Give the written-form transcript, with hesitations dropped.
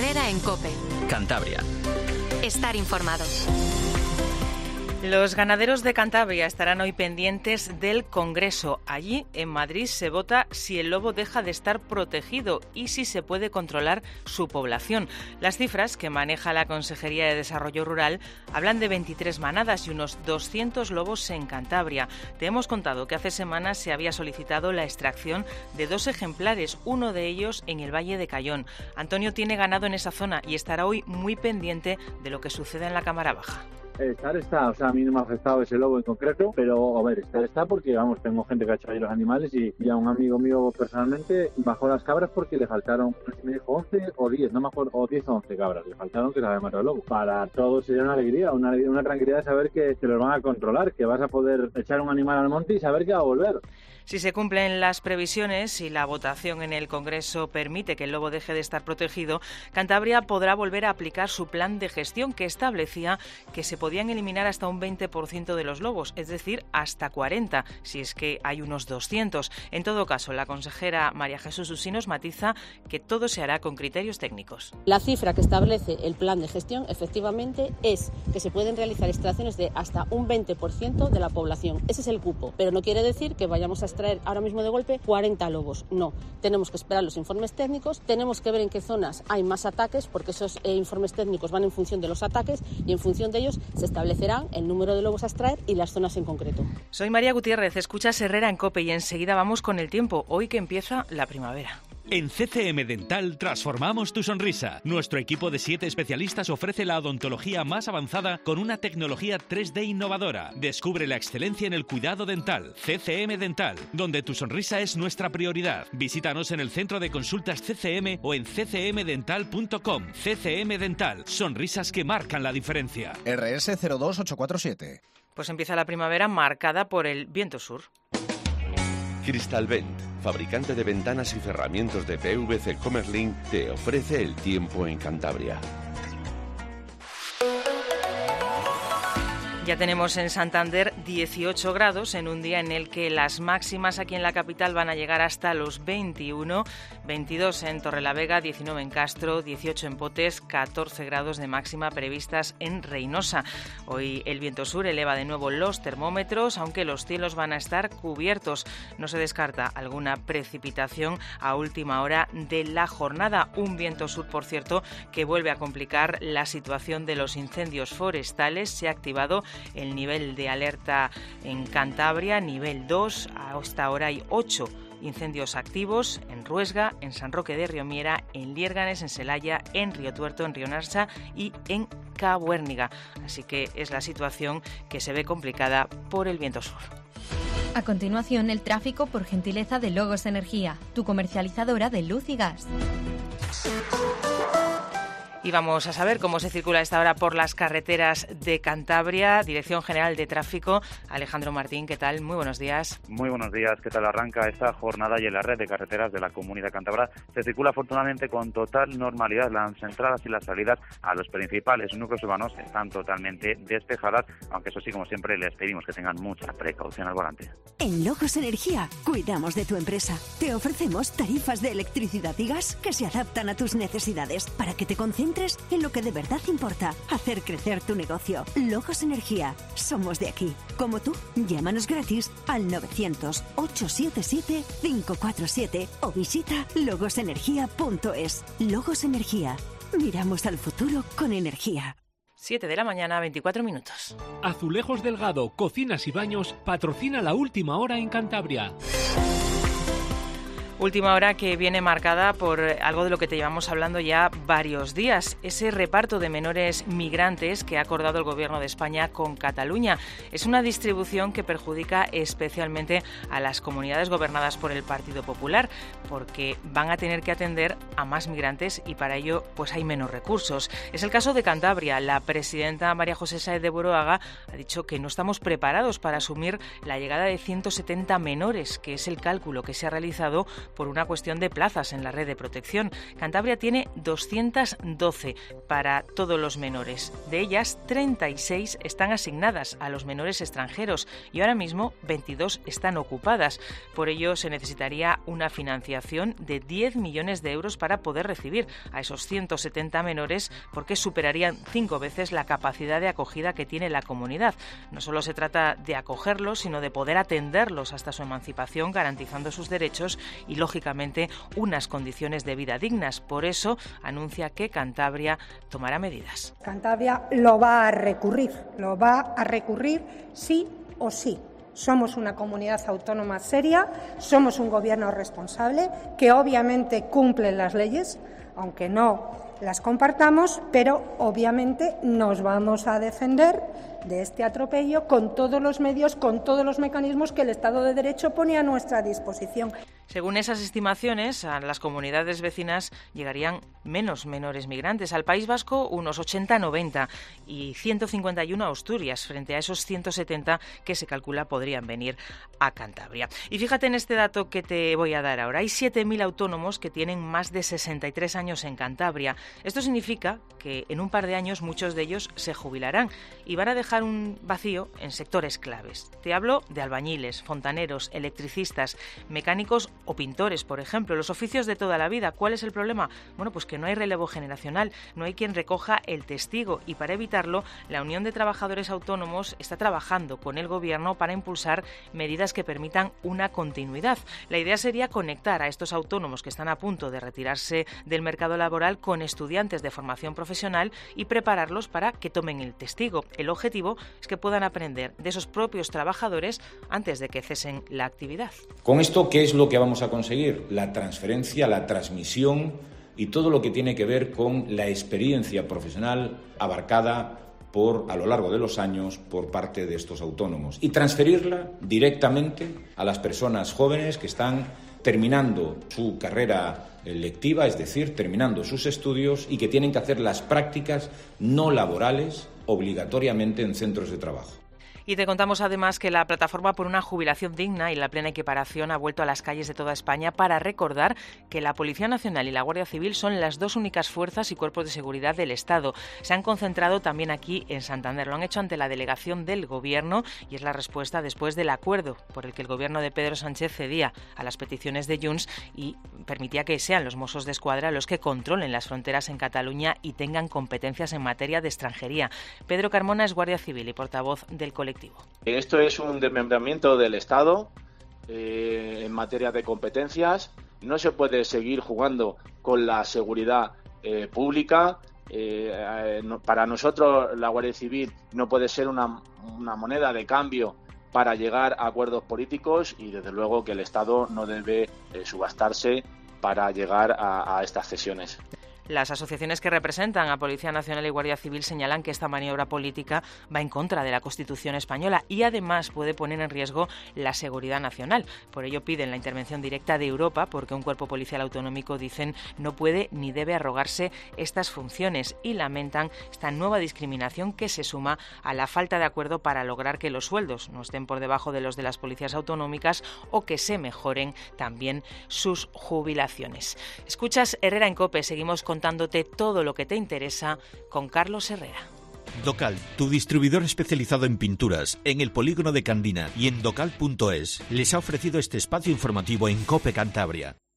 Herrera en COPE. Cantabria. Estar informado. Los ganaderos de Cantabria estarán hoy pendientes del Congreso. Allí, en Madrid, se vota si el lobo deja de estar protegido y si se puede controlar su población. Las cifras que maneja la Consejería de Desarrollo Rural hablan de 23 manadas y unos 200 lobos en Cantabria. Te hemos contado que hace semanas se había solicitado la extracción de 2 ejemplares, uno de ellos en el Valle de Cayón. Antonio tiene ganado en esa zona y estará hoy muy pendiente de lo que suceda en la Cámara Baja. Estar está, o sea, a mí no me ha afectado ese lobo en concreto, pero a ver, estar está porque, vamos, tengo gente que ha hecho ahí los animales y a un amigo mío personalmente bajó las cabras porque le faltaron, me dijo 11 o 10, no me acuerdo, o 10 o 11 cabras, le faltaron que se había matado el lobo. Para todos sería una alegría, una tranquilidad de saber que los van a controlar, que vas a poder echar un animal al monte y saber que va a volver. Si se cumplen las previsiones y la votación en el Congreso permite que el lobo deje de estar protegido, Cantabria podrá volver a aplicar su plan de gestión que establecía que se podían eliminar hasta un 20% de los lobos, es decir, hasta 40, si es que hay unos 200. En todo caso, la consejera María Jesús Usinos matiza que todo se hará con criterios técnicos. La cifra que establece el plan de gestión, efectivamente, es que se pueden realizar extracciones de hasta un 20% de la población. Ese es el cupo, pero no quiere decir que vayamos a extraer ahora mismo de golpe 40 lobos. No, tenemos que esperar los informes técnicos, tenemos que ver en qué zonas hay más ataques, porque esos informes técnicos van en función de los ataques y en función de ellos se establecerán el número de lobos a extraer y las zonas en concreto. Soy María Gutiérrez, escuchas Herrera en COPE y enseguida vamos con el tiempo, hoy que empieza la primavera. En CCM Dental transformamos tu sonrisa. Nuestro equipo de 7 especialistas ofrece la odontología más avanzada con una tecnología 3D innovadora. Descubre la excelencia en el cuidado dental. CCM Dental, donde tu sonrisa es nuestra prioridad. Visítanos en el centro de consultas CCM o en ccmdental.com. CCM Dental, sonrisas que marcan la diferencia. RS 02847. Pues empieza la primavera marcada por el viento sur. Crystalvent, fabricante de ventanas y cerramientos de PVC Comerlin, te ofrece el tiempo en Cantabria. Ya tenemos en Santander 18 grados en un día en el que las máximas aquí en la capital van a llegar hasta los 21, 22 en Torrelavega, 19 en Castro, 18 en Potes, 14 grados de máxima previstas en Reinosa. Hoy el viento sur eleva de nuevo los termómetros, aunque los cielos van a estar cubiertos. No se descarta alguna precipitación a última hora de la jornada. Un viento sur, por cierto, que vuelve a complicar la situación de los incendios forestales. Se ha activado el nivel de alerta en Cantabria, nivel 2. Hasta ahora hay 8 incendios activos en Ruesga, en San Roque de Riomiera, en Liérganes, en Celaya, en Río Tuerto, en Rionarsa y en Cabuérniga. Así que es la situación que se ve complicada por el viento sur. A continuación, el tráfico por gentileza de Logos Energía, tu comercializadora de luz y gas. Y vamos a saber cómo se circula a esta hora por las carreteras de Cantabria. Dirección General de Tráfico, Alejandro Martín, ¿qué tal? Muy buenos días. Muy buenos días, ¿qué tal arranca esta jornada? Y en la red de carreteras de la Comunidad Cántabra se circula afortunadamente con total normalidad. Las entradas y las salidas a los principales núcleos urbanos están totalmente despejadas, aunque eso sí, como siempre, les pedimos que tengan mucha precaución al volante. En Logos Energía cuidamos de tu empresa. Te ofrecemos tarifas de electricidad y gas que se adaptan a tus necesidades para que te concentres en lo que de verdad importa, hacer crecer tu negocio. Logos Energía, somos de aquí. Como tú, llámanos gratis al 900-877-547 o visita logosenergia.es. Logos Energía, miramos al futuro con energía. 7 de la mañana, 24 minutos. Azulejos Delgado, Cocinas y Baños patrocina la última hora en Cantabria. Última hora que viene marcada por algo de lo que te llevamos hablando ya varios días, ese reparto de menores migrantes que ha acordado el Gobierno de España con Cataluña. Es una distribución que perjudica especialmente a las comunidades gobernadas por el Partido Popular, porque van a tener que atender a más migrantes y para ello pues hay menos recursos. Es el caso de Cantabria. La presidenta María José Sáez de Buruaga ha dicho que no estamos preparados para asumir la llegada de 170 menores, que es el cálculo que se ha realizado por una cuestión de plazas en la red de protección. Cantabria tiene 212 para todos los menores. De ellas, 36 están asignadas a los menores extranjeros y ahora mismo 22 están ocupadas. Por ello, se necesitaría una financiación de 10 millones de euros para poder recibir a esos 170 menores, porque superarían 5 veces la capacidad de acogida que tiene la comunidad. No solo se trata de acogerlos, sino de poder atenderlos hasta su emancipación, garantizando sus derechos y, lógicamente, unas condiciones de vida dignas. Por eso, anuncia que Cantabria tomará medidas. Cantabria lo va a recurrir sí o sí. Somos una comunidad autónoma seria, somos un gobierno responsable que obviamente cumple las leyes, aunque no las compartamos, pero obviamente nos vamos a defender de este atropello con todos los medios, con todos los mecanismos que el Estado de Derecho pone a nuestra disposición. Según esas estimaciones, a las comunidades vecinas llegarían menos menores migrantes. Al País Vasco, unos 80-90 y 151 a Asturias, frente a esos 170 que se calcula podrían venir a Cantabria. Y fíjate en este dato que te voy a dar ahora. Hay 7.000 autónomos que tienen más de 63 años en Cantabria. Esto significa que en un par de años muchos de ellos se jubilarán y van a dejar un vacío en sectores claves. Te hablo de albañiles, fontaneros, electricistas, mecánicos o pintores, por ejemplo, los oficios de toda la vida. ¿Cuál es el problema? Bueno, pues que no hay relevo generacional, no hay quien recoja el testigo, y para evitarlo, la Unión de Trabajadores Autónomos está trabajando con el Gobierno para impulsar medidas que permitan una continuidad. La idea sería conectar a estos autónomos que están a punto de retirarse del mercado laboral con estudiantes de formación profesional y prepararlos para que tomen el testigo. El objetivo es que puedan aprender de esos propios trabajadores antes de que cesen la actividad. Con esto, ¿qué es lo que vamos a conseguir? La transferencia, la transmisión y todo lo que tiene que ver con la experiencia profesional abarcada a lo largo de los años por parte de estos autónomos, y transferirla directamente a las personas jóvenes que están terminando su carrera lectiva, es decir, terminando sus estudios, y que tienen que hacer las prácticas no laborales obligatoriamente en centros de trabajo. Y te contamos además que la Plataforma por una Jubilación Digna y la Plena Equiparación ha vuelto a las calles de toda España para recordar que la Policía Nacional y la Guardia Civil son las dos únicas fuerzas y cuerpos de seguridad del Estado. Se han concentrado también aquí en Santander. Lo han hecho ante la delegación del Gobierno y es la respuesta después del acuerdo por el que el Gobierno de Pedro Sánchez cedía a las peticiones de Junts y permitía que sean los Mossos d'Esquadra los que controlen las fronteras en Cataluña y tengan competencias en materia de extranjería. Pedro Carmona es guardia civil y portavoz del colectivo. Esto es un desmembramiento del Estado en materia de competencias. No se puede seguir jugando con la seguridad pública. Para nosotros la Guardia Civil no puede ser una moneda de cambio para llegar a acuerdos políticos, y desde luego que el Estado no debe subastarse para llegar a estas cesiones. Las asociaciones que representan a Policía Nacional y Guardia Civil señalan que esta maniobra política va en contra de la Constitución española y además puede poner en riesgo la seguridad nacional. Por ello piden la intervención directa de Europa, porque un cuerpo policial autonómico, dicen, no puede ni debe arrogarse estas funciones, y lamentan esta nueva discriminación que se suma a la falta de acuerdo para lograr que los sueldos no estén por debajo de los de las policías autonómicas o que se mejoren también sus jubilaciones. Escuchas Herrera en COPE, seguimos contándote todo lo que te interesa con Carlos Herrera. Docal, tu distribuidor especializado en pinturas, en el polígono de Candina y en docal.es, les ha ofrecido este espacio informativo en COPE Cantabria.